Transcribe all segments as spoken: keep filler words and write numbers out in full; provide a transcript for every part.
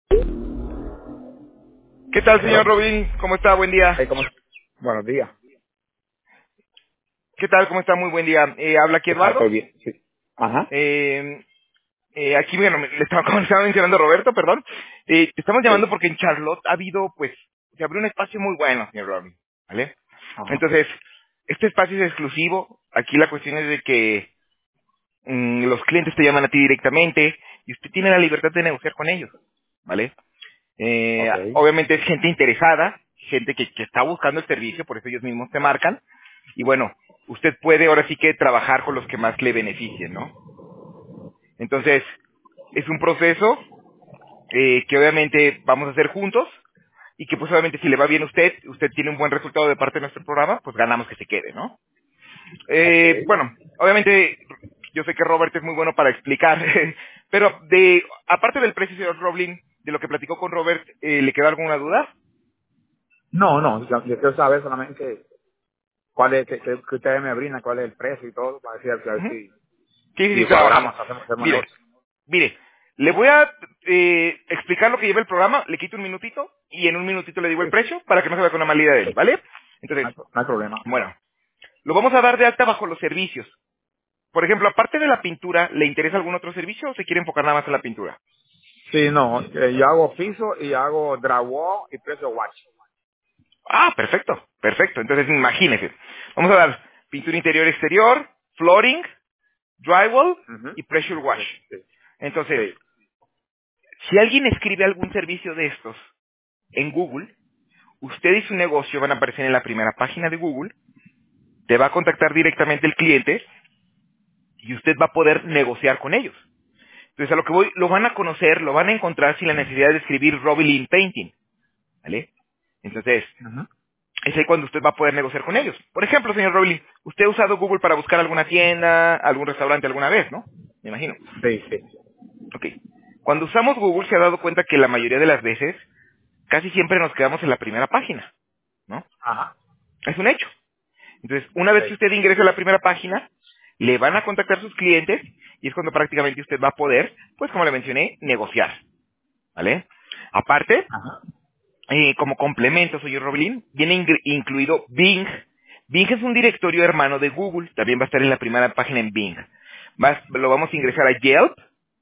¿Qué tal, señor Hello. Robin? ¿Cómo está? Buen día. Hey, ¿cómo estás? Buenos días. ¿Qué tal? ¿Cómo está? Muy buen día. Eh, habla aquí Ah, Eduardo. estoy bien, sí. Ajá. Eh, eh, aquí, bueno, me- le estaba, como le estaba mencionando Roberto, perdón. Eh, te estamos llamando Sí. porque en Charlotte ha habido, pues, se abrió un espacio muy bueno, señor Robin. ¿Vale? Ajá. Entonces, este espacio es exclusivo. Aquí la cuestión es de que mm, los clientes te llaman a ti directamente y usted tiene la libertad de negociar con ellos. ¿Vale? Eh, Ok. obviamente es gente interesada, gente que, que está buscando el servicio, por eso ellos mismos te marcan. Y bueno, usted puede ahora sí que trabajar con los que más le beneficien, ¿no? Entonces, es un proceso eh, que obviamente vamos a hacer juntos y que pues obviamente si le va bien a usted, usted tiene un buen resultado de parte de nuestro programa, pues ganamos que se quede, ¿no? Ok. Eh, bueno, obviamente yo sé que Robert es muy bueno para explicar, pero de aparte del precio, señor Roblin, de lo que platicó con Robert, eh, ¿le queda alguna duda? No, no, yo, yo quiero saber solamente cuál es, que, que, que ustedes me brindan, cuál es el precio y todo, para decir, a ver Ujú. si, Sí, sí, sí, si trabajamos. cuadramos, hacemos, hacemos Mire, negocio. mire, le voy a eh, explicar lo que lleva el programa, le quito un minutito y en un minutito le digo Sí, el precio para que no se vaya con una mala idea de él, sí. ¿vale? No Entonces, hay, no hay problema. bueno, lo vamos a dar de alta bajo los servicios. Por ejemplo, aparte de la pintura, ¿le interesa algún otro servicio o se quiere enfocar nada más en la pintura? Sí, no, eh, yo hago piso y hago drywall y precio watch. Ah, perfecto, perfecto. Entonces, imagínese. Vamos a dar pintura interior exterior, flooring, drywall Ujú. y pressure wash. Sí, sí. Entonces, Sí. si alguien escribe algún servicio de estos en Google, usted y su negocio van a aparecer en la primera página de Google, te va a contactar directamente el cliente y usted va a poder negociar con ellos. Entonces, a lo que voy, lo van a conocer, lo van a encontrar sin la necesidad de escribir Robilin Painting, ¿vale? Entonces, Ujú. es ahí cuando usted va a poder negociar con ellos. Por ejemplo, señor Robilin, usted ha usado Google para buscar alguna tienda, algún restaurante alguna vez, ¿no? Me imagino. Sí, sí. Ok. Cuando usamos Google se ha dado cuenta que la mayoría de las veces, casi siempre nos quedamos en la primera página, ¿no? Ajá. Es un hecho. Entonces, una vez que Sí. usted ingrese a la primera página, le van a contactar sus clientes y es cuando prácticamente usted va a poder, pues como le mencioné, negociar, ¿vale? Aparte, Ajá. eh, como complemento, señor Roblin, viene ingre- incluido Bing. Bing es un directorio hermano de Google, también va a estar en la primera página en Bing. Vas- lo vamos a ingresar a Yelp,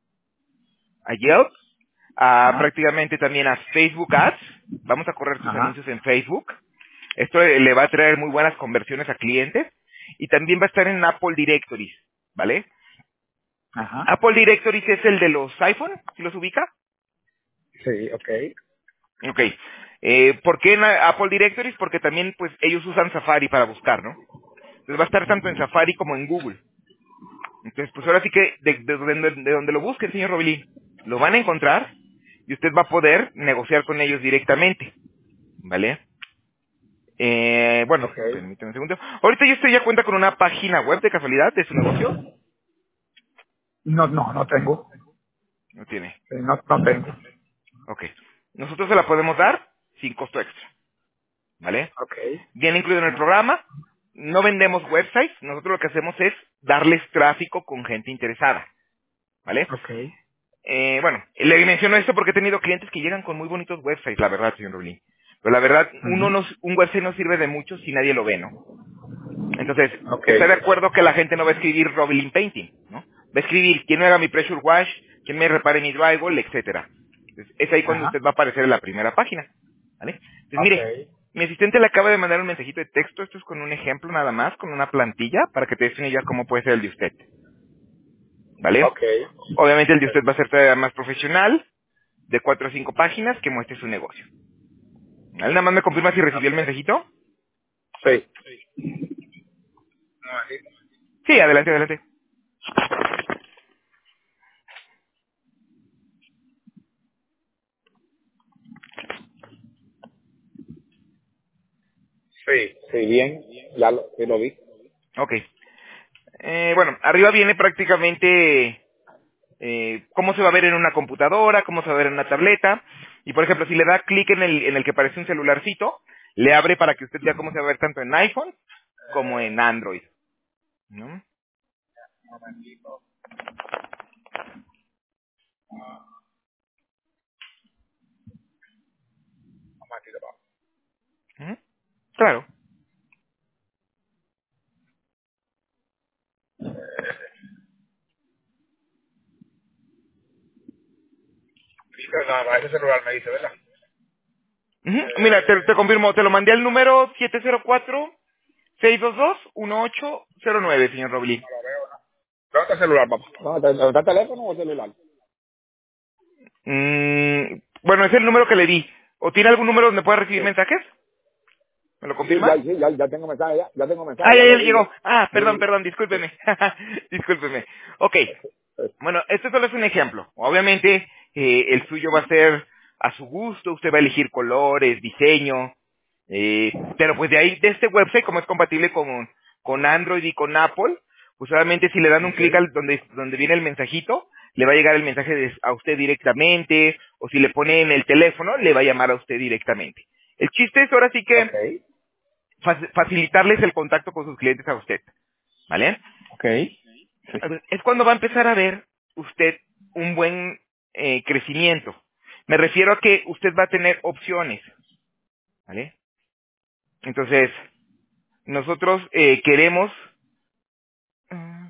a Yelp, a Ajá. prácticamente también a Facebook Ads, vamos a correr sus Ajá. anuncios en Facebook. Esto eh, le va a traer muy buenas conversiones a clientes y también va a estar en Apple Directories, ¿vale? Ajá. Apple Directories es el de los iPhone, ¿si los ubica? Sí, ok. Ok. Eh, ¿Por qué en a- Apple Directories? Porque también pues ellos usan Safari para buscar, ¿no? Entonces va a estar tanto en Safari como en Google. Entonces pues ahora sí que de, de donde, de donde lo busque el señor Robilín, lo van a encontrar y usted va a poder negociar con ellos directamente, ¿vale? Eh, bueno, Ok. permítame un segundo. Ahorita yo estoy ya cuenta con una página web de casualidad de su negocio. No, no, no tengo. No tiene. Sí, no, no tengo. Ok. Nosotros se la podemos dar sin costo extra, ¿vale? Ok. Viene incluido en el No. programa. No vendemos websites. Nosotros lo que hacemos es darles tráfico con gente interesada, ¿vale? Ok. Eh, bueno, le menciono esto porque he tenido clientes que llegan con muy bonitos websites, la verdad, señor Rulín. Pero la verdad, uno Ujú. no, un website no sirve de mucho si nadie lo ve, ¿no? Entonces, Ok. está de acuerdo que la gente no va a escribir Robilin Painting, ¿no? Va a escribir quién me haga mi pressure wash, quién me repare mi drywall, etcétera. Entonces, es ahí cuando Ajá. usted va a aparecer en la primera página, ¿vale? Entonces, Ok. mire, mi asistente le acaba de mandar un mensajito de texto, esto es con un ejemplo nada más, con una plantilla, para que te des una idea cómo puede ser el de usted, ¿vale? Ok. Obviamente el de Ok. usted va a ser todavía más profesional, de cuatro o cinco páginas, que muestre su negocio. ¿Vale? Nada más me confirma si recibió Ok. el mensajito. Sí. Sí, adelante, adelante. Sí. Sí, bien. Ya lo, sí lo vi. Ok. Eh, bueno, arriba viene prácticamente eh, cómo se va a ver en una computadora, cómo se va a ver en una tableta. Y por ejemplo, si le da clic en el, en el que parece un celularcito, le abre para que usted vea cómo se va a ver tanto en iPhone como en Android, ¿no? Claro. Dice, no, no, ese celular me dice, ¿verdad? Ujú. Mira, te, te Eh, confirmo, te lo mandé al número siete cero cuatro, seis dos dos, uno ocho cero nueve, señor Roblin. no lo veo, ¿no? ¿Dónde está el celular, papá? ¿Dónde está, dónde está el teléfono o el celular? Mm, bueno, es el número que le di. ¿O tiene algún número donde pueda recibir Sí. mensajes? ¿Me lo Sí, ya, confirma? sí, ya, ya tengo mensaje, ya, ya tengo Ah, mensaje, ya, ya ya lo vi, llegó. ya. Ah, perdón, Sí, perdón, sí, discúlpeme. Discúlpeme. Ok. sí. Bueno, esto solo es un ejemplo. Obviamente, eh, el suyo va a ser a su gusto. Usted va a elegir colores, diseño. eh, pero pues de ahí, de este website, como es compatible con, con Android y con Apple, pues obviamente si le dan un clic Ok. al donde, donde viene el mensajito, le va a llegar el mensaje de- a usted directamente, o si le pone en el teléfono, le va a llamar a usted directamente. El chiste es ahora sí que Ok. fac- facilitarles el contacto con sus clientes a usted, ¿vale? Ok. Sí. Es cuando va a empezar a ver usted un buen eh, crecimiento. Me refiero a que usted va a tener opciones, ¿vale? Entonces, nosotros eh, queremos mm,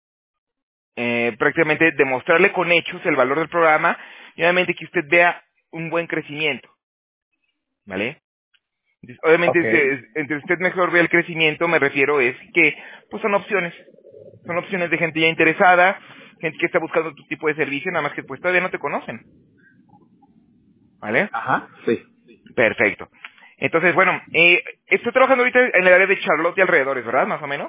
eh, prácticamente demostrarle con hechos el valor del programa y obviamente que usted vea un buen crecimiento, ¿vale? Entonces, obviamente, Ok. se- entre usted mejor vea el crecimiento, me refiero es que, pues son opciones. Son opciones de gente ya interesada, gente que está buscando tu tipo de servicio, nada más que pues todavía no te conocen, ¿vale? Ajá. Sí. Perfecto. Entonces, bueno, eh, estoy trabajando ahorita en el área de Charlotte y alrededores, ¿verdad? Más o menos.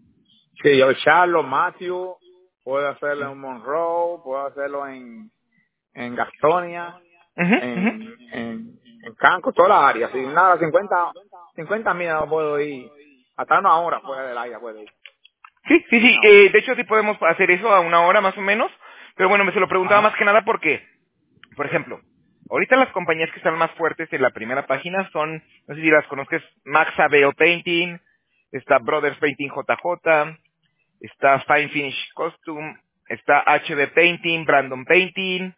Sí, yo Charlo, Matthew, puedo hacerlo Sí. en Monroe, puedo hacerlo en, en Gastonia, Ujú, ujú. en, en, en Canco, toda la área. Si nada, cincuenta cincuenta millas no puedo ir. Hasta una hora fuera del área puedo ir. Sí, sí, sí. Una hora. eh, de hecho, sí podemos hacer eso a una hora más o menos. Pero bueno, me se lo preguntaba más Ajá. que nada porque, por ejemplo, ahorita las compañías que están más fuertes en la primera página son, no sé si las conozcas, Max Aveo Painting, está Brothers Painting J J, está Fine Finish Costume, está H B Painting, Brandon Painting,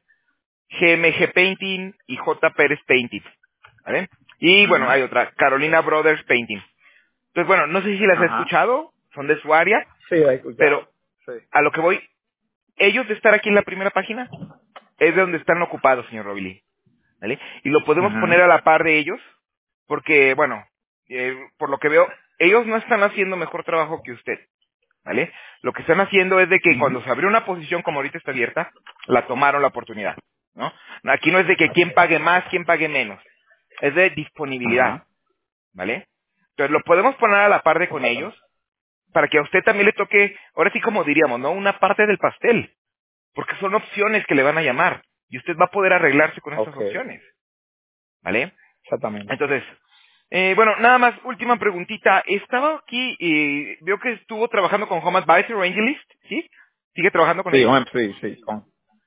G M G Painting y J. Pérez Painting. ¿Vale? Y bueno, Ujú. hay otra, Carolina Brothers Painting. Entonces, bueno, no sé si las has Ajá. escuchado, son de su área, Sí, la he pero escuchado. Sí. a lo que voy, ellos de estar aquí en la primera página es de donde están ocupados, señor Robilí. ¿Vale? Y lo podemos poner Ujú. a la par de ellos, porque, bueno, eh, por lo que veo, ellos no están haciendo mejor trabajo que usted. ¿Vale? Lo que están haciendo es de que Ujú. cuando se abrió una posición como ahorita está abierta, la tomaron la oportunidad, ¿no? Aquí no es de que Ok. quién pague más, quién pague menos, es de disponibilidad, Ajá. ¿vale? Entonces lo podemos poner a la par de con ellos Exactamente. para que a usted también le toque, ahora sí como diríamos, ¿no? Una parte del pastel, porque son opciones que le van a llamar y usted va a poder arreglarse con estas Ok. opciones, ¿vale? Exactamente. Entonces, eh, bueno, nada más, última preguntita. Estaba aquí, eh, veo que estuvo trabajando con Home Advisor o Angelist, ¿sí? ¿Sigue trabajando con Sí, ellos? bueno, sí, sí. Con,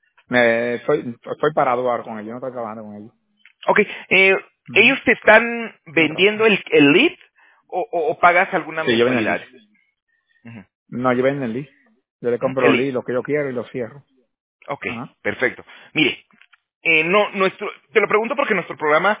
me, estoy, estoy parado ahora con ellos, no estoy trabajando con ellos. Ok, eh, Ujú. ¿ellos te están No vendiendo trabajo. el, el lead o, o- o pagas alguna Sí, yo vendo el mensualidad? lead. Ujú. No, yo vendo el lead. Yo le Ujú, compro el el lead. lead, lo que yo quiero y lo cierro. Ok, Ajá. perfecto. Mire, eh, no, nuestro, te lo pregunto porque nuestro programa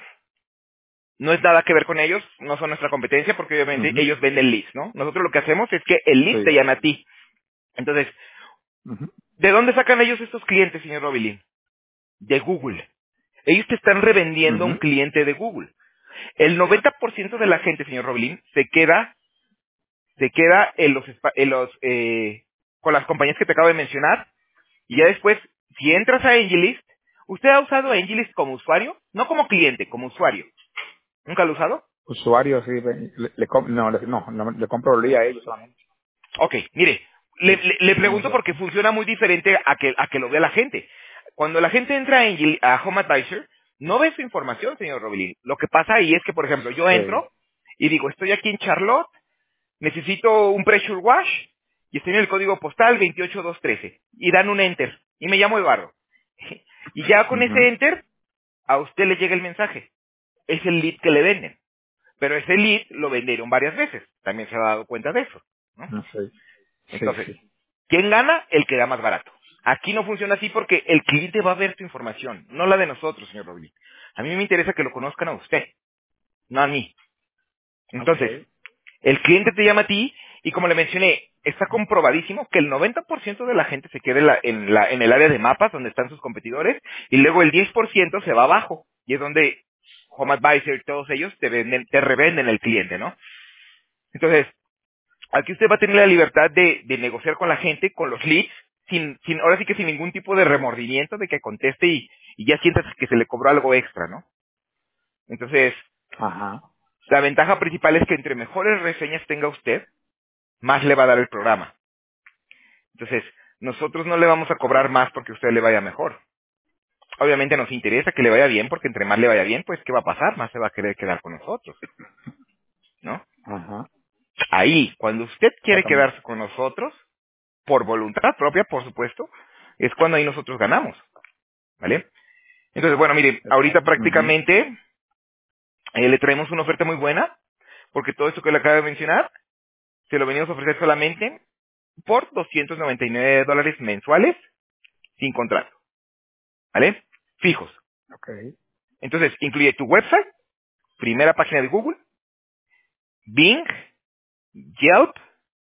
no es nada que ver con ellos, no son nuestra competencia porque obviamente Ujú. ellos venden leads, ¿no? Nosotros lo que hacemos es que el lead te Sí. llama a ti. Entonces, Ujú. ¿de dónde sacan ellos estos clientes, señor Robilín? De Google. Ellos te están revendiendo un Ujú. cliente de Google. El noventa por ciento de la gente, señor Robilín, se queda, se queda en los, espa- en los, eh, con las compañías que te acabo de mencionar, y ya después, si entras a AngelList, ¿usted ha usado AngelList como usuario? No como cliente, como usuario. ¿Nunca lo ha usado? Usuario, sí. ve- Le, le com- no, le, no, no, le compro el lead a ellos solamente. Ok, mire, le, Sí. le- le Como pregunto usuario. porque funciona muy diferente a que, a que lo vea la gente. Cuando la gente entra a, Angel- a Home Advisor, no ve su información, señor Robilín. Lo que pasa ahí es que, por ejemplo, yo Sí. entro y digo, estoy aquí en Charlotte, necesito un pressure wash y estoy en el código postal veintiocho mil doscientos trece. Y dan un enter. Y me llamo Eduardo. Y ya con ese Ujú. enter, a usted le llega el mensaje. Es el lead que le venden. Pero ese lead lo vendieron varias veces. También se ha dado cuenta de eso, ¿no? No sé. Sí, Entonces, sí. ¿quién gana? El que da más barato. Aquí no funciona así porque el cliente va a ver tu información, no la de nosotros, señor Roblí. A mí me interesa que lo conozcan a usted, no a mí. Entonces, Okay. el cliente te llama a ti y como le mencioné, está comprobadísimo que el noventa por ciento de la gente se queda en, la- en, la- en el área de mapas donde están sus competidores y luego el diez por ciento se va abajo y es donde Home Advisor y todos ellos te venden, te revenden el cliente, ¿no? Entonces, aquí usted va a tener la libertad de, de negociar con la gente, con los leads, sin, sin, ahora sí que sin ningún tipo de remordimiento de que conteste y, y ya sientas que se le cobró algo extra, ¿no? Entonces, Ajá. la ventaja principal es que entre mejores reseñas tenga usted, más le va a dar el programa. Entonces, nosotros no le vamos a cobrar más porque a usted le vaya mejor. Obviamente nos interesa que le vaya bien, porque entre más le vaya bien, pues ¿qué va a pasar? Más se va a querer quedar con nosotros, ¿no? Ajá. Ahí, cuando usted quiere Exactamente. quedarse con nosotros, por voluntad propia, por supuesto, es cuando ahí nosotros ganamos, ¿vale? Entonces, bueno, mire, ahorita Exacto. Mhm. prácticamente eh, le traemos una oferta muy buena, porque todo esto que le acabo de mencionar, se lo venimos a ofrecer solamente por doscientos noventa y nueve dólares mensuales, sin contrato, ¿vale? Fijos. Okay. Entonces, incluye tu website, primera página de Google, Bing, Yelp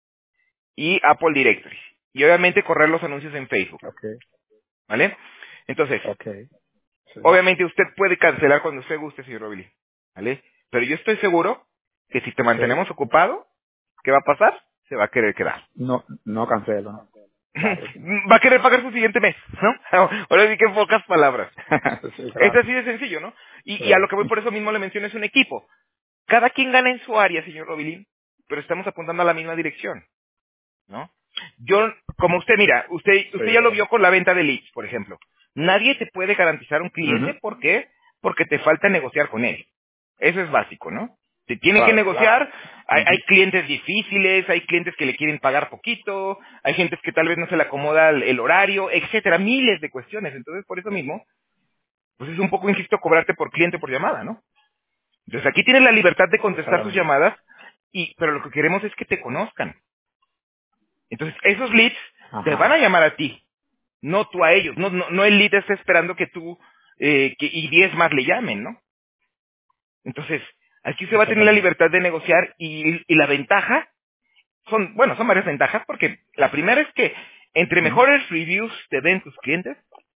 y Apple Directory. Y obviamente correr los anuncios en Facebook, Okay. ¿vale? Entonces, Okay. Sí. obviamente usted puede cancelar cuando usted guste, señor Robili, ¿vale? Pero yo estoy seguro que si te Sí. mantenemos ocupado, ¿qué va a pasar? Se va a querer quedar. No, no cancelo, ¿no? Claro, sí. Va a querer pagar su siguiente mes, ¿no? Ahora sí que en pocas palabras. Sí, Es claro. así de sencillo, ¿no? Y, y a Sí. lo que voy por eso mismo le menciono es un equipo. Cada quien gana en su área, señor Robilín, pero estamos apuntando a la misma dirección, ¿no? Yo, como usted, mira, usted, Sí, usted ya lo verdad. vio con la venta de leads, por ejemplo. Nadie te puede garantizar un cliente, Ujú. ¿por qué? Porque te falta negociar con él. Eso es básico, ¿no? Se tiene que Claro, claro. negociar, hay, hay Ujú. clientes difíciles, hay clientes que le quieren pagar poquito, hay gente que tal vez no se le acomoda el, el horario, etcétera, miles de cuestiones. Entonces, por eso mismo, pues es un poco injusto cobrarte por cliente por llamada, ¿no? Entonces aquí tienes la libertad de contestar sus Exactamente. llamadas, y, pero lo que queremos es que te conozcan. Entonces esos leads te van Ajá. a llamar a ti, no tú a ellos. No, no, no el lead está esperando que tú eh, que, y diez más le llamen, ¿no? Entonces aquí usted va a tener la Exactamente. libertad de negociar y, y la ventaja, son, bueno, son varias ventajas, porque la primera es que entre Ujú. mejores reviews te den tus clientes,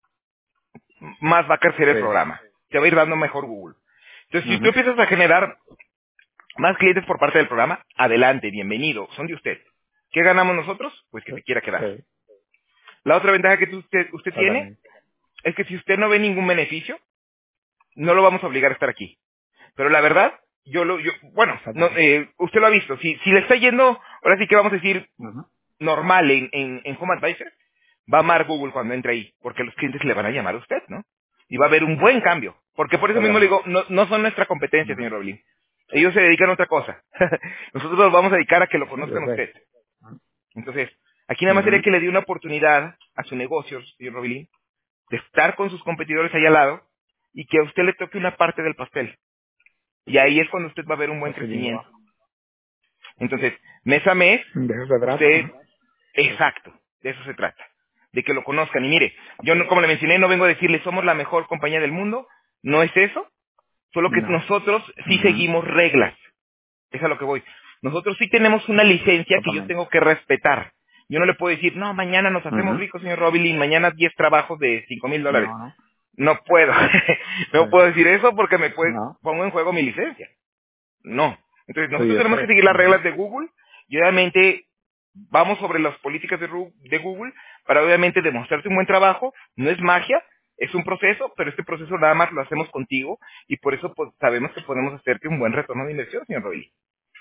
más va a crecer el Sí. programa. Te va a ir dando mejor Google. Entonces si tú Ujú. empiezas a generar más clientes por parte del programa, adelante, bienvenido, son de usted. ¿Qué ganamos nosotros? Pues que Sí. se quiera quedar. Sí. La otra ventaja que tú- usted, usted tiene Exactamente. es que si usted no ve ningún beneficio, no lo vamos a obligar a estar aquí. Pero la verdad, yo lo, yo, bueno, no, Exactamente. eh, usted lo ha visto, si, si le está yendo, ahora sí que vamos a decir, Ujú. normal en, en, en Home Advisor, va a amar Google cuando entre ahí, porque los clientes le van a llamar a usted, ¿no? Y va a haber un buen cambio. Porque por eso mismo le Exactamente. digo, no, no son nuestra competencia, Ujú. señor Roblin. Ellos se dedican a otra cosa. Nosotros nos vamos a dedicar a que lo Yo conozcan a sé. usted. Entonces, aquí nada más sería Ujú. que le dé una oportunidad a su negocio, señor Robilín, de estar con sus competidores ahí al lado y que a usted le toque una parte del pastel. Y ahí es cuando usted va a ver un buen Así mismo crecimiento. va. Entonces, mes a mes, De eso se trata. usted, Ujú. Sí. exacto, de eso se trata, de que lo conozcan. Y mire, yo no, como le mencioné, no vengo a decirle somos la mejor compañía del mundo, no es eso, solo que No. nosotros sí Ujú. seguimos reglas. Es a lo que voy. Nosotros sí tenemos una licencia que yo Exactamente. tengo que respetar. Yo no le puedo decir, no, mañana nos hacemos Ujú. ricos, señor Robilin, mañana diez trabajos de cinco mil dólares. No, no. No puedo. Sí. No puedo decir eso porque me puede, No. pongo en juego mi licencia. No. Entonces, Sí, nosotros yo tenemos que sé. seguir las Ujú. reglas de Google y obviamente vamos sobre las políticas de, Ru- de Google para obviamente demostrarte un buen trabajo. No es magia, es un proceso, pero este proceso nada más lo hacemos contigo y por eso pues, sabemos que podemos hacerte un buen retorno de inversión, señor Robilin.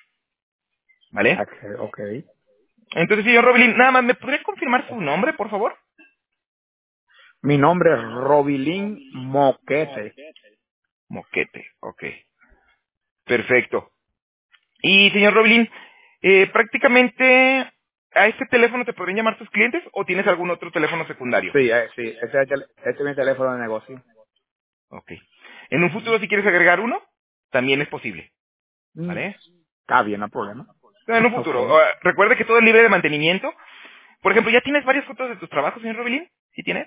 ¿Vale? Okay, okay. Entonces, señor Robilín, nada más, ¿me podría confirmar su nombre, por favor? Mi nombre es Robilín Moquete. Moquete, ok. Perfecto. Y, señor Robilín, eh, prácticamente, ¿a este teléfono te podrían llamar tus clientes o tienes algún otro teléfono secundario? Sí, eh, sí. Ese es, el tel- este es mi teléfono de negocio. Ok. En un futuro, si quieres agregar uno, también es posible, Mm, ¿vale? Está bien, no hay problema. En un futuro. Okay. Ah, recuerde que todo es libre de mantenimiento. Por ejemplo, ¿ya tienes varias fotos de tus trabajos, señor Robilín? ¿Sí tienes?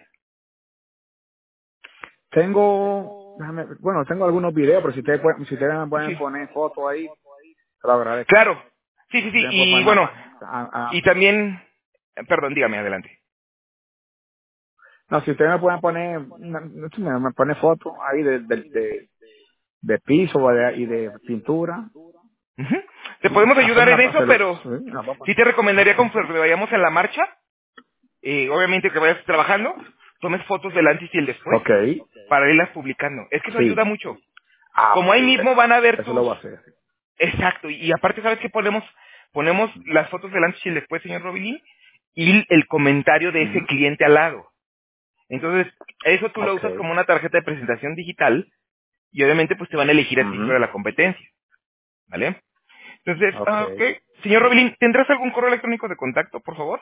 Tengo, déjame, bueno, tengo algunos videos, pero si ustedes pueden, si ustedes me pueden Sí. poner fotos ahí. Te lo agradezco. Claro. Sí, sí, sí. Usted me puede Y poner una bueno, página. Ah, ah, y también, perdón, dígame, adelante. no, si usted me pueden poner, una- no sé, me, me pone fotos ahí de, de, de, de piso o de- y de pintura, Ujú. Te sí, podemos ayudar hacerme en una, eso, hacer, pero sí, una papa. sí te recomendaría Ajá. conforme vayamos en la marcha, eh, obviamente que vayas trabajando, tomes fotos del antes y el después Ok, para irlas publicando. Es que eso ayuda sí. mucho. Ah, Como pues ahí sí, mismo van a ver eso lo tus... voy a hacer. Exacto, y, y aparte, ¿sabes qué ponemos? Ponemos las fotos del antes y el después, señor Robilín, y el comentario de ese Ujú. cliente al lado. Entonces, eso tú lo Ok. usas como una tarjeta de presentación digital y obviamente pues te van a elegir a ti Ujú. sobre la competencia, ¿vale? Entonces, Ok. ah, ok. Señor Robilín, ¿tendrás algún correo electrónico de contacto, por favor?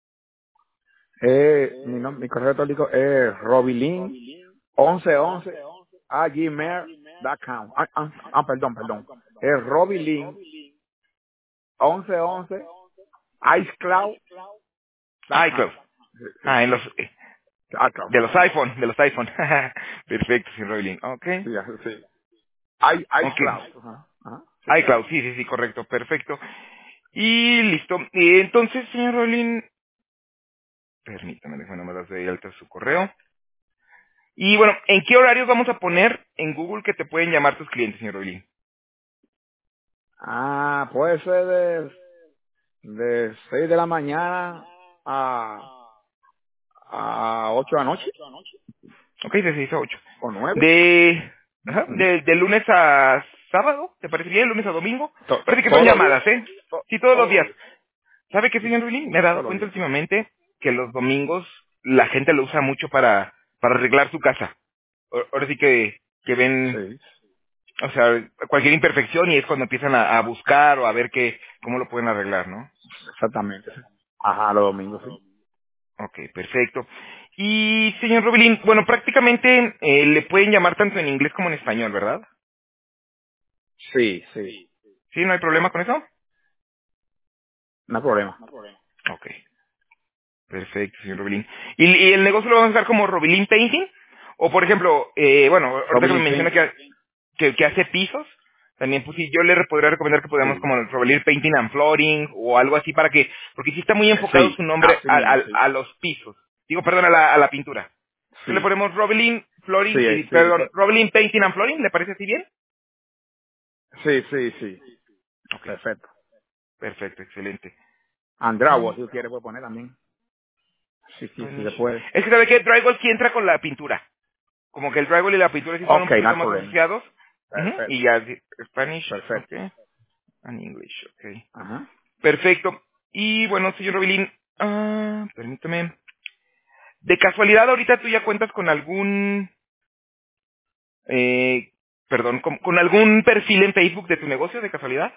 Eh, mi, nom- mi correo electrónico es robilin once once a gmail punto com. Ah, ah, ah, perdón, perdón. Es robilin once once icloud punto com. iCloud. Sí, sí. Ah, en los, eh, iCloud. de los iPhone, de los iPhone. Perfecto, señor Robilín. Ok, Sí, ah, sí. I, ok. iCloud. Ajá, ajá, sí. iCloud, sí, sí, sí, correcto, perfecto. Y listo. Y entonces, señor Robilín, permítame, déjame nomás darse de alta su correo. Y bueno, ¿en qué horarios vamos a poner en Google que te pueden llamar tus clientes, señor Robilín? Ah, puede ser de, de seis de la mañana a, a ocho de la noche Ok, de seis a ocho. o nueve. De, ajá, Ujú. de, de lunes a sábado, ¿te parece bien? ¿Lunes a domingo? To- Parece que son todos los días. llamadas, ¿eh? To- Sí, todos los todos los días. días. ¿Sabe qué, Sí, señor Ruilín? Me he dado todos los cuenta días. últimamente que los domingos la gente lo usa mucho para, para arreglar su casa. O- Ahora sí que, que ven, Sí, o sea, cualquier imperfección y es cuando empiezan a, a buscar o a ver que, cómo lo pueden arreglar, ¿no? exactamente. Sí. Ajá, los domingos, sí. Ok, perfecto. Y, señor Rubilín, bueno, prácticamente eh, le pueden llamar tanto en inglés como en español, ¿verdad? Sí, sí. ¿Sí? ¿No hay problema con eso? No hay problema. Ok, perfecto, señor Rubilín. ¿Y, y el negocio lo vamos a usar como Rubilín Painting? O, por ejemplo, eh, bueno, ahorita que me Robin menciona Paint. que, que, que hace pisos, también pues sí, yo le podría recomendar que podamos Sí. como Rubilín Painting and Flooring o algo así para que, porque sí está muy enfocado Sí, su nombre así a, mismo, a- sí. a los pisos. Digo, perdón, a la, a la pintura. Entonces le Sí. ponemos Rubilín Sí, Flooring, y, sí. perdón, Rubilín Painting and Flooring, ¿le parece así bien? Sí, sí, sí. Ok, Perfecto. perfecto, excelente. Andrago, si tú quieres, puedes poner también. Sí, sí, sí, se Finish. puede. Es que sabe que drywall sí entra con la pintura. Como que el drywall y la pintura sí están un Ok, no poquito hay más problema. asociados. Ujú, Perfecto. y ya, sí, Spanish, ok. Perfecto. And English, ok. Ajá. Perfecto. Y bueno, señor Robilín, ah, permítame. De casualidad, ahorita tú ya cuentas con algún, eh, perdón, con, con algún perfil en Facebook de tu negocio, de casualidad.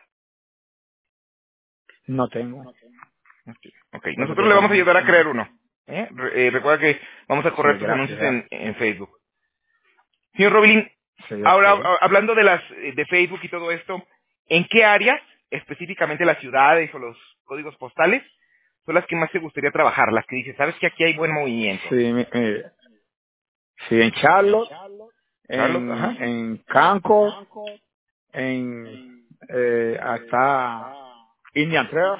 No tengo. Ok, ok. Por eso Nosotros te le vamos a pregunto. ayudar a crear Ajá. uno. ¿eh? Re- eh, recuerda que vamos a Sí, correr tus gracias, anuncios en, gracias. en Facebook. Señor Robilín, Sí, ok. ahora a- hablando de las eh, de Facebook y todo esto, ¿en qué áreas, específicamente las ciudades o los códigos postales, son las que más te gustaría trabajar? Las que dices, sabes que aquí hay buen movimiento. Sí, mi- eh, sí, en Charlotte, Charlotte, en, ajá. en Concord, en eh, hasta Indian Trail,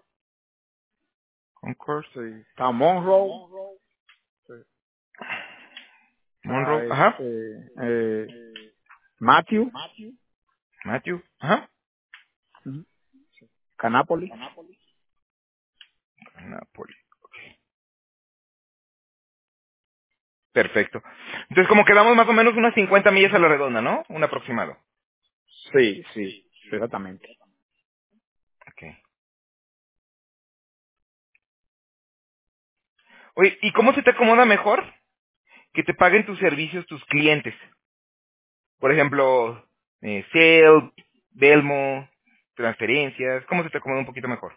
Concord, sí, está Monroe, sí, está Monroe, ajá. este, eh, Matthew, Matthew, ajá. ujú, Canápolis. Napoli. Perfecto. Entonces, como quedamos más o menos unas cincuenta millas a la redonda, ¿no? Un aproximado. Sí, sí, sí, exactamente. Ok. Oye, ¿y cómo se te acomoda mejor que te paguen tus servicios tus clientes? Por ejemplo, eh, Sale, Belmo, transferencias. ¿Cómo se te acomoda un poquito mejor?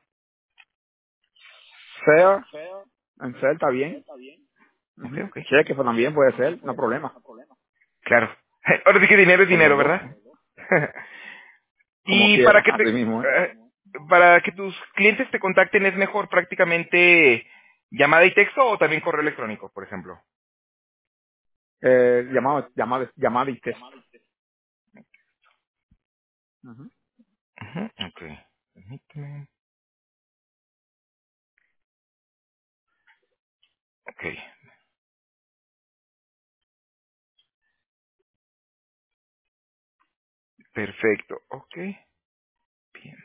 Fair, en Fair está bien. Ok, Ujú. ok. Cheque pues, también puede ser, no hay problema. Claro. Ahora sí que dinero es Como dinero, los dos, ¿verdad? como Y para quiera, que te, así mismo, ¿eh? eh, para que tus clientes te contacten es mejor prácticamente llamada y texto o también correo electrónico, por ejemplo. Eh, llamado, llamada, llamada y test. Ujú. Ujú, ok. Permíteme. Ok. Perfecto. Ok. Bien.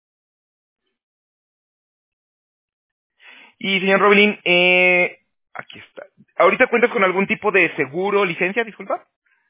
Y señor Robelín, eh, aquí está. ¿Ahorita cuentas con algún tipo de seguro, licencia, disculpa?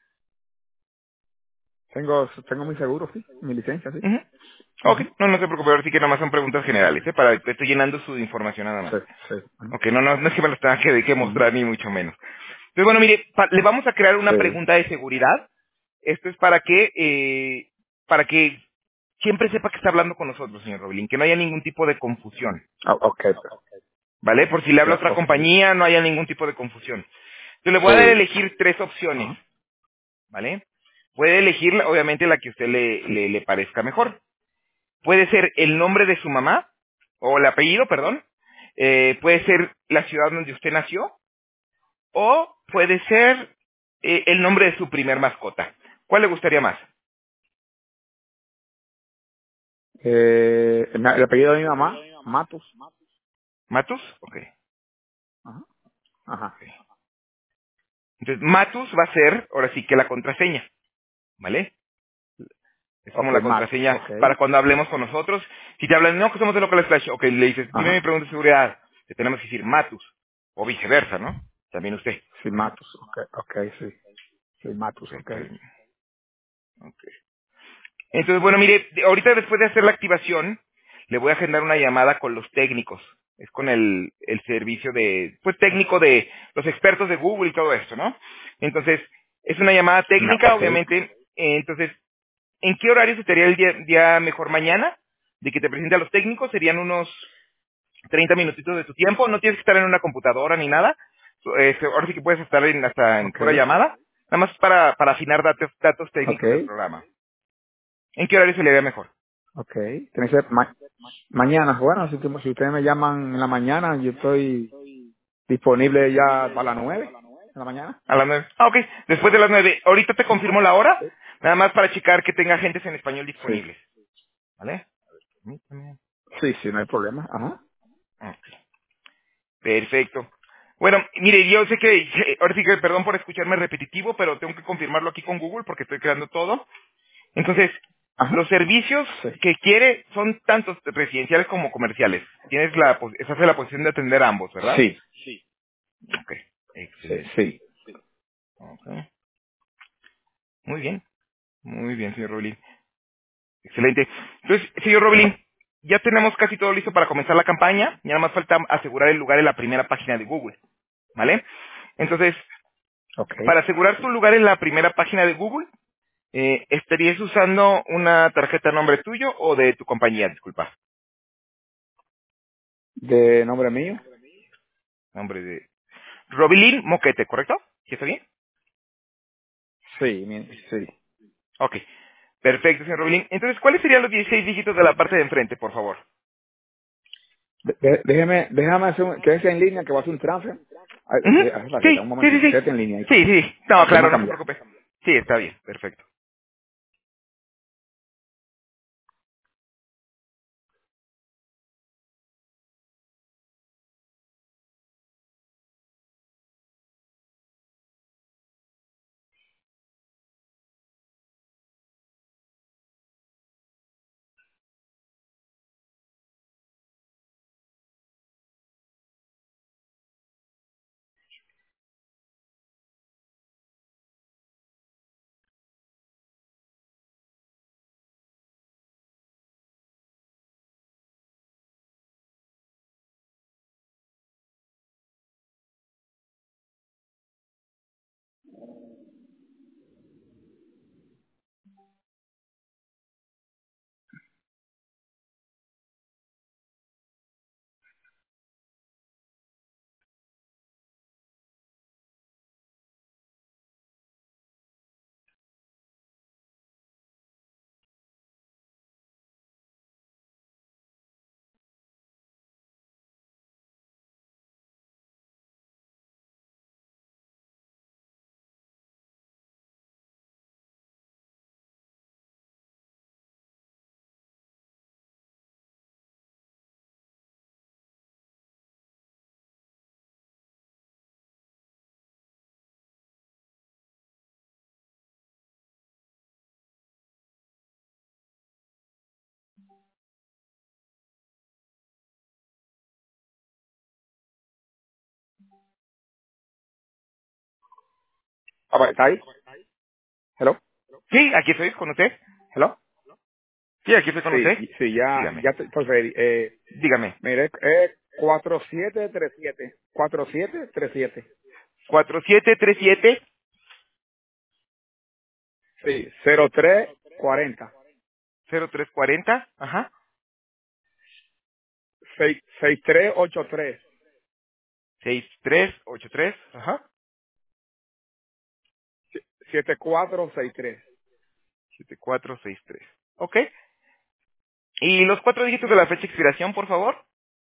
Tengo, tengo mi seguro, sí, mi licencia, sí. Ujú. Ok, Ujú. no, no se preocupe, ahora sí que nada más son preguntas generales, ¿eh? Para que estoy llenando su información nada más. Sí, sí. Ujú. Ok, no, no, no es que me lo tenga que, que Ujú. mostrar ni mucho menos. Entonces, bueno, mire, pa- le vamos a crear una Sí. pregunta de seguridad. Esto es para que, eh, para que siempre sepa que está hablando con nosotros, señor Robelín, que no haya ningún tipo de confusión, Ah, ok, ¿vale? Por si le habla a ya, otra ok. compañía, no haya ningún tipo de confusión. Yo le voy a dar a Sí. elegir tres opciones, Ajá. ¿vale? Puede elegir, obviamente, la que a usted le, Sí. le, le parezca mejor. Puede ser el nombre de su mamá, o el apellido, perdón. Eh, puede ser la ciudad donde usted nació, o puede ser eh, el nombre de su primer mascota. ¿Cuál le gustaría más? Eh, el el apellido de mi mamá, Matos. ¿Matus? Ok. Ajá. Ajá. Ok. Entonces, Matus va a ser, ahora sí que la contraseña, ¿vale? Es como Ok, la Matos. contraseña Ok. para cuando hablemos con nosotros. Si te hablan, no, que somos de Local Splash, ok, le dices, dime mi Ajá. pregunta de seguridad, te tenemos que decir Matus, o viceversa, ¿no? También usted. Sí, Ujú. Matos. Ok, ok, sí. Sí, Matos, Ok, ok. per- ok. Entonces, bueno, mire, de- ahorita después de hacer la activación, le voy a agendar una llamada con los técnicos. Es con el, el servicio de, pues técnico de los expertos de Google y todo esto, ¿no? Entonces, es una llamada No, técnica, ok. obviamente. eh, Entonces, ¿en qué horario se estaría el día, día mejor mañana? De que te presente a los técnicos, serían unos treinta minutitos de tu tiempo. No tienes que estar en una computadora ni nada. Eh, ahora sí que puedes estar en, hasta en Ok. pura llamada. Nada más para, para afinar datos, datos Ok. técnicos del programa. ¿En qué horario se le vea mejor? Ok. Tiene que ser ma- mañana. Bueno, si, tú- si ustedes me llaman en la mañana, yo estoy disponible ya para las nueve de la mañana. A las nueve. Ah, ok. Después de las nueve. Ahorita te confirmo la hora. Sí. Nada más para checar que tenga agentes en español Sí. disponibles. ¿Vale? Permítame. Sí, sí, no hay problema. Ajá. Ok. Perfecto. Bueno, mire, yo sé que, ahora sí que, perdón por escucharme repetitivo, pero tengo que confirmarlo aquí con Google porque estoy creando todo. Entonces, Ajá. los servicios Sí. que quiere son tanto residenciales como comerciales. Tienes la, pos- esa es la posición de atender a ambos, ¿verdad? Sí. Ok. Sí. Excelente. Sí. Ok. Muy bien. Muy bien, señor Roblin. Excelente. Entonces, señor Robelín, ya tenemos casi todo listo para comenzar la campaña. Ya nada más falta asegurar el lugar en la primera página de Google. ¿Vale? Entonces, Ok. para asegurar tu lugar en la primera página de Google, eh, ¿estarías usando una tarjeta a nombre tuyo o de tu compañía? Disculpa. ¿De nombre mío? Nombre de... Robilín Moquete, ¿correcto? ¿Sí está bien? Sí, mi- sí. Ok. Perfecto, señor Robilín. Entonces, ¿cuáles serían los dieciséis dígitos de la parte de enfrente, por favor? De- de- déjeme, déjame hacer un, quédese en línea que va a hacer un transfer. Ay, Ujú. eh, hace falta, un Sí, sí, sí, momentito, sí. quédate en línea ahí. Sí, sí, sí. No, Déjame claro, no se cambiar. preocupe. Sí, está bien. Perfecto. Ah, va, ¿está ahí? Hello. Sí, aquí estoy con usted. Hello. Sí, aquí estoy con Sí, usted. sí, ya, Dígame, ya estoy estoy ready. Eh, dígame. mire, es cuatro siete tres siete. cuatro siete tres siete. cuatro siete tres siete Sí, cero tres cuarenta. cero tres cuarenta. Ajá. seis seis tres ocho tres. seis tres ocho tres. Ajá. siete cuatro seis tres. siete cuatro seis tres. Ok. ¿Y los cuatro dígitos de la fecha de expiración, por favor?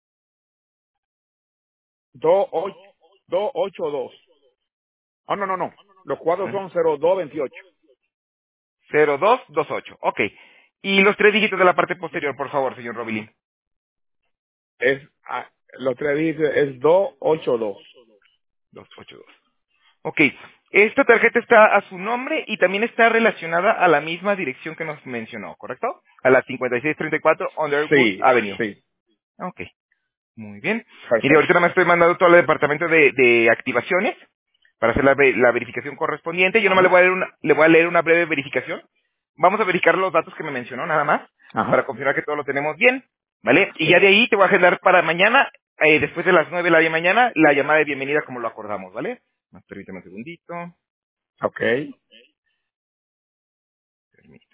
dos ocho dos. Ah, no, no, no. Los cuatro Ujú. son cero dos veintiocho. cero dos dos ocho. Ok. ¿Y los tres dígitos de la parte posterior, por favor, señor Robilín? Es, ah, los tres dígitos es dos ocho dos. dos ocho dos. Ok. Esta tarjeta está a su nombre y también está relacionada a la misma dirección que nos mencionó, ¿correcto? A la cincuenta y seis treinta y cuatro Underwood Sí, Avenue. sí. Ok. Muy bien. Mire, Perfecto. ahorita me estoy mandando todo el departamento de, de activaciones para hacer la, ve- la verificación correspondiente. Yo nomás le Ajá. voy, a leer una, le voy a leer una breve verificación. Vamos a verificar los datos que me mencionó, nada más, Ajá. para confirmar que todo lo tenemos bien, ¿vale? Y ya de ahí te voy a agendar para mañana, eh, después de las nueve de la de mañana, la llamada de bienvenida como lo acordamos, ¿vale? Más permítame un segundito. Ok. Permítame.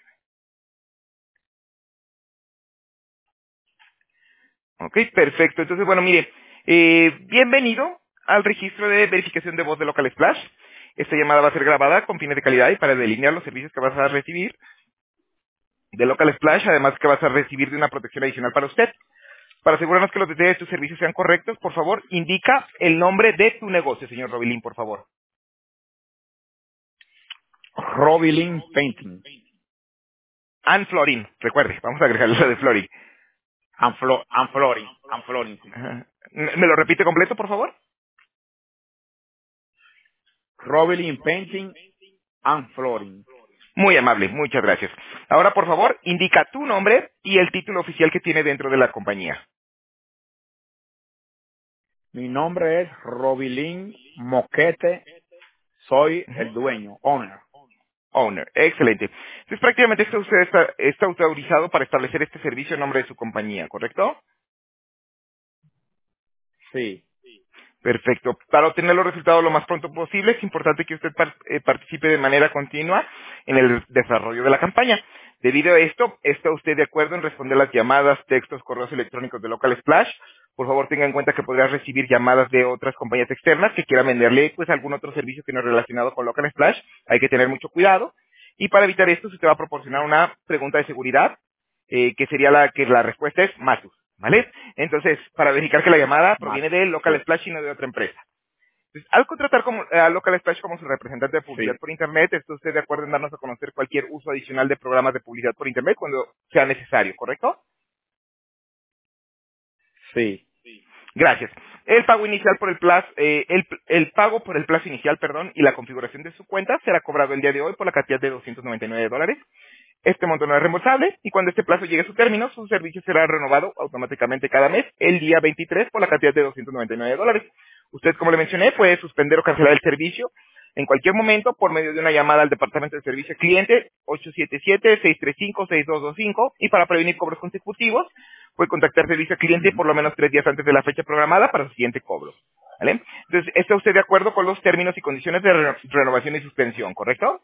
Ok, perfecto. Entonces, bueno, mire, eh, bienvenido al registro de verificación de voz de Local Splash. Esta llamada va a ser grabada con fines de calidad y para delinear los servicios que vas a recibir de Local Splash, además que vas a recibir de una protección adicional para usted. Para asegurarnos que los detalles de tus servicios sean correctos, por favor, indica el nombre de tu negocio, señor Robilín, por favor. Robilin Painting. Ann Florin, recuerde, vamos a agregarle lo de Florin. And, flo and flooring. And flooring, sí. Ajá. ¿Me lo repite completo, por favor? Robilin Painting and Flooring. Muy amable, muchas gracias. Ahora, por favor, indica tu nombre y el título oficial que tiene dentro de la compañía. Mi nombre es Robilin Moquete. Soy Ujú. el dueño, owner. Owner, excelente. Entonces, prácticamente está usted está, está autorizado para establecer este servicio en nombre de su compañía, ¿correcto? Sí, Perfecto. Para obtener los resultados lo más pronto posible, es importante que usted par- eh, participe de manera continua en el desarrollo de la campaña. Debido a esto, ¿está usted de acuerdo en responder las llamadas, textos, correos electrónicos de Local Splash? Por favor, tenga en cuenta que podrá recibir llamadas de otras compañías externas que quieran venderle pues algún otro servicio que no es relacionado con Local Splash. Hay que tener mucho cuidado. Y para evitar esto, se te va a proporcionar una pregunta de seguridad eh, que sería la que la respuesta es Matus, ¿vale? Entonces, para verificar que la llamada más, proviene de Local sí, Splash y no de otra empresa. Entonces, al contratar como, eh, a Local Splash como su representante de publicidad sí, por Internet, ¿está usted de acuerdo en darnos a conocer cualquier uso adicional de programas de publicidad por Internet cuando sea necesario, correcto? sí. Gracias. El pago inicial por el plazo, eh, el, el pago por el plazo inicial, perdón, y la configuración de su cuenta será cobrado el día de hoy por la cantidad de doscientos noventa y nueve dólares. Este monto no es reembolsable y cuando este plazo llegue a su término, su servicio será renovado automáticamente cada mes el día veintitrés por la cantidad de doscientos noventa y nueve dólares. Usted, como le mencioné, puede suspender o cancelar el servicio en cualquier momento por medio de una llamada al Departamento de Servicio al Cliente ocho siete siete, seis tres cinco, seis dos dos cinco y para prevenir cobros consecutivos puede contactar Servicio al Cliente Ujú. por lo menos tres días antes de la fecha programada para su siguiente cobro. ¿Vale? Entonces, ¿está usted de acuerdo con los términos y condiciones de reno- renovación y suspensión, correcto?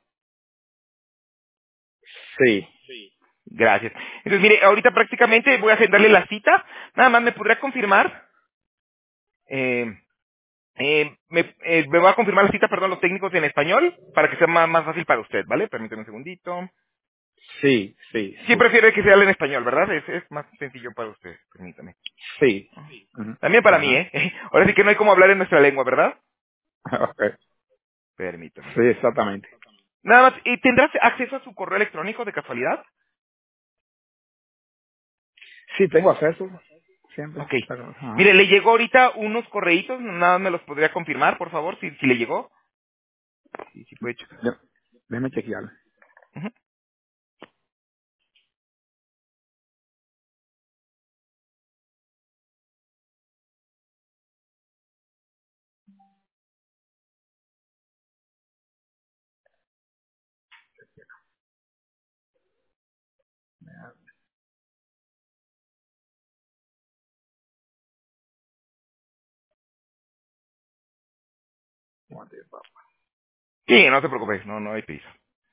Sí, Gracias. Entonces, mire, ahorita prácticamente voy a agendarle la cita. Nada más me podría confirmar. Eh, eh, me, eh, me va a confirmar la cita, perdón, los técnicos en español para que sea más, más fácil para usted, ¿vale? Permítame un segundito. sí, sí, Sí sí, prefiere que sea en español, ¿verdad? Es, es más sencillo para usted, permítame. sí. Ujú. También para mí, Ajá. ¿eh? Ahora sí que no hay como hablar en nuestra lengua, ¿verdad? Okay. Permítame. Sí, exactamente. Nada más, ¿y tendrás acceso a su correo electrónico de casualidad? Sí, tengo acceso. Siempre. Ok. Pero, ajá. Mire, le llegó ahorita unos correitos, nada más me los podría confirmar, por favor, si, si le llegó. Sí, sí puede checar. Ya, déjame chequear. Ujú. Sí, no te preocupes, no, no hay prisa.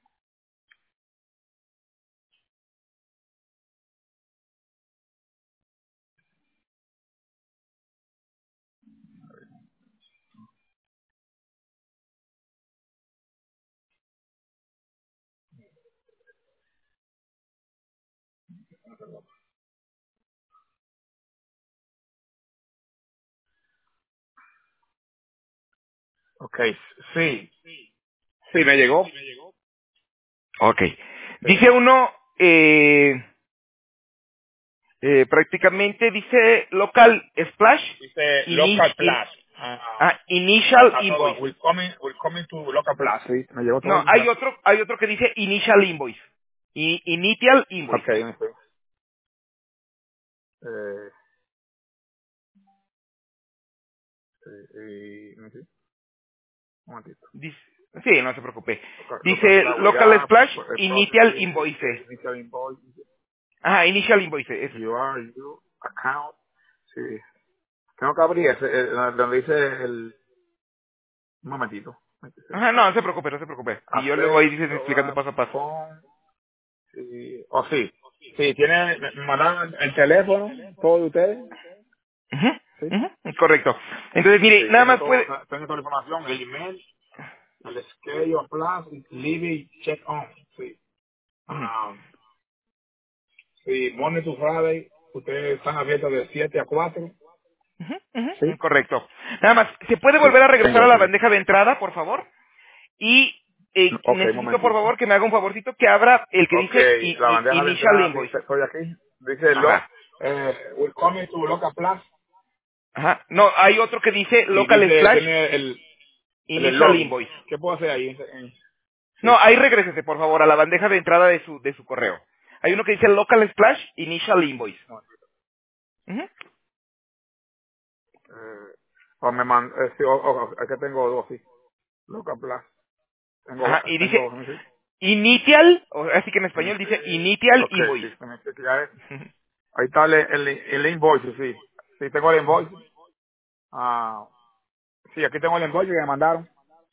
Ok, sí, sí, me llegó. Ok. Sí. Dice uno, eh, eh, prácticamente dice local splash, Dice ini- Local in- Plus. Ah, ah, initial a todo, invoice. we're coming, we're coming to Local Plus. Sí, me llegó No, todo hay ya. otro, hay otro que dice initial invoice. I- initial invoice. Ok, me fui. Eh, y, y, me fui. Un momentito. Dice, sí, no se preocupe. Local, local Dice Plus, we local are splash, eh, initial processing invoice. eh, initial invoice. Ajá, initial invoice, eso. You are, you, account. Sí. Tengo que abrir ese, eh, donde dice el, un momentito. Ajá, no, no se preocupe, no se preocupe. Y yo le voy Hacer, dice, explicando probar, paso a paso. phone, sí. O sí. Sí, tiene, me me mandan el teléfono, todos ustedes. Ujú, Sí. ujú, correcto. Entonces, mire, Sí, nada tengo más todo, puede... tengo toda la información, el email, el schedule plus, leave check on. Sí. Ujú, Um, sí, Monday to Friday, ustedes están abiertos de siete a cuatro. ujú, Sí. ujú, correcto. Nada más, ¿se puede Sí, volver a regresar tengo a la eso. Sí. bandeja de entrada, por favor? Y eh, Ok, un necesito, por momentito. favor, que me haga un favorcito que abra el que Ok, dice i- la i- bandeja de Initial entrada Invoice. dice, estoy aquí, dice lo, Ajá, eh, will come to Local Plus ajá. No, hay otro que dice y Local dice, Splash tiene el, el Initial login. Invoice. ¿Qué puedo hacer ahí? En- No, Sí. ahí regrésese, por favor, a la bandeja de entrada de su, de su correo. Hay uno que dice Local Splash Initial Invoice. No, Ujú. eh, o me man, eh, sí, o, o, es que tengo dos, sí. Local Plus. Tengo, Ajá, y dice tengo, sí. Initial, o así que en español dice Este, Initial ok, Invoice. sí, se me chequea, eh. Ujú. Ahí está el, el, el invoice, sí. Sí, tengo el invoice. Ah, sí, aquí tengo el invoice que me mandaron.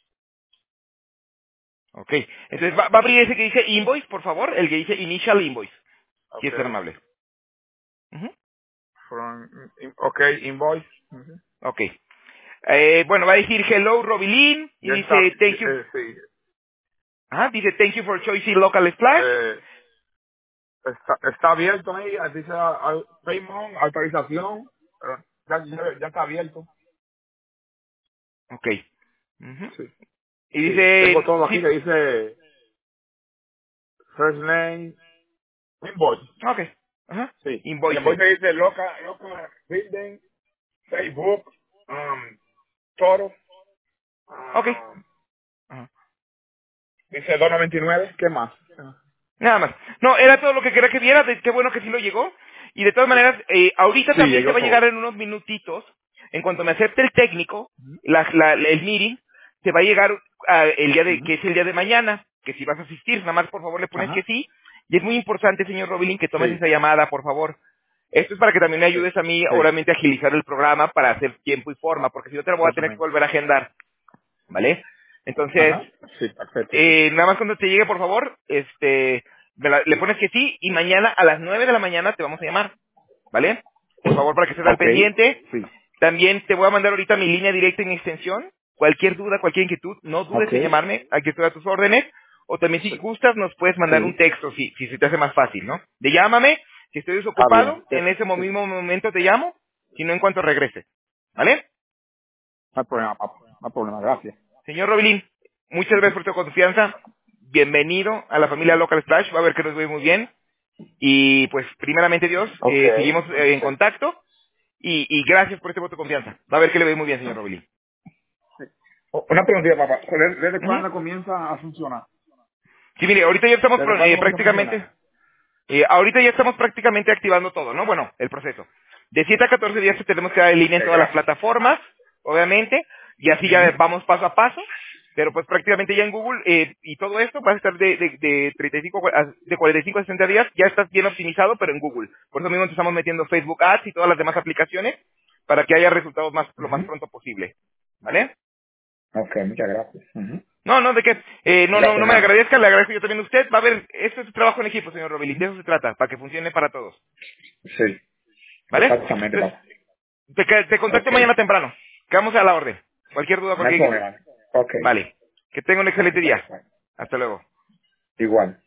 Ok, entonces va, va a abrir ese que dice Invoice, por favor, el que dice Initial Invoice, si Ok. es tan amable. Ujú. From, in- ok, invoice. Ujú. Ok. Eh, bueno, va a decir Hello Robilín y Ya está, dice Thank you. eh, sí. Ajá, dice Thank you for choosing Local Splash. Eh, está, está abierto ahí, dice al- payment, autorización. eh, Ya, ya, ya está abierto. Ok. Ujú. Sí. Y Sí. Tengo dice, todo aquí que sí, dice first name, invoice. ok. Ajá. Sí. El Invoice. invoice dice local, local building, Facebook, um, Toro. Ok. um, Ajá. Dice dos noventa y nueve. ¿Qué más? Ah, Nada más. No, era todo lo que quería que viera, de- qué bueno que sí lo llegó. Y de todas Sí, maneras, eh, ahorita sí, también te llegó va a llegar todo. en unos minutitos, en cuanto me acepte el técnico, la- la- el meeting, te va a llegar ah, el día de, Ujú. que es el día de mañana, que si vas a asistir, nada más por favor le pones que Ajá. sí. Y es muy importante, señor Robilín, que tomes Sí, esa llamada, por favor. Esto es para que también me sí, ayudes a mí, sí. obviamente, a agilizar el programa para hacer tiempo y forma, porque si no te lo voy a tener que Exactamente. volver a agendar, ¿vale? Entonces, Ajá. Sí, perfecto, sí. eh, nada más cuando te llegue, por favor, este, me la- le pones que sí y mañana a las nueve de la mañana te vamos a llamar, ¿vale? Por favor, para que estés al Ok, pendiente. sí. También te voy a mandar ahorita mi línea directa y mi extensión. Cualquier duda, cualquier inquietud, no dudes Ok. en llamarme. Aquí estoy a tus órdenes. O también si Sí. gustas, nos puedes mandar un Sí. texto si, si se te hace más fácil, ¿no? De llámame. Si estoy Está bien. desocupado, Sí. en ese mo- Sí. mismo momento te llamo. Si no, en cuanto regrese. ¿Vale? No hay problema, papá. No hay problema. Gracias. Señor Robilín, muchas gracias por tu confianza. Bienvenido a la familia Local Splash. Va a ver que nos ve muy bien. Y pues, primeramente Dios, Ok. eh, seguimos eh, en Ok. contacto. Y, y gracias por este voto de confianza. Va a ver que le ve muy bien, señor Robilín. Sí. O- Una preguntita, papá. ¿Desde, desde Ujú. cuándo comienza a funcionar? Sí, mire, ahorita ya estamos ¿Desde pro- cuándo eh, comienza a prácticamente, funcionar? eh, ahorita ya estamos prácticamente activando todo, ¿no? Bueno, el proceso. De siete a catorce días que tenemos que dar en línea Ok, en todas las gracias. plataformas, obviamente, y así ya Ujú. vamos paso a paso, pero pues prácticamente ya en Google eh, y todo esto va a estar de, de, de treinta y cinco a- de cuarenta y cinco a sesenta días, ya está bien optimizado, pero en Google. Por eso mismo estamos metiendo Facebook Ads y todas las demás aplicaciones para que haya resultados más lo más Ujú. pronto posible, ¿vale? Ok, muchas gracias. Ujú. No, no, de qué. Eh, no, no, Gracias, no me hermano. agradezca, le agradezco yo también a usted. Va a ver, esto es trabajo en equipo, señor Robilín, de eso se trata, para que funcione para todos. Sí, ¿Vale? exactamente, Entonces, papá. te, ca- te contacto Ok, mañana temprano. Quedamos a la orden. Cualquier duda, no hay cualquier... problema. Ok, Vale. Que tenga un excelente gracias, día. papá. Hasta luego. Igual.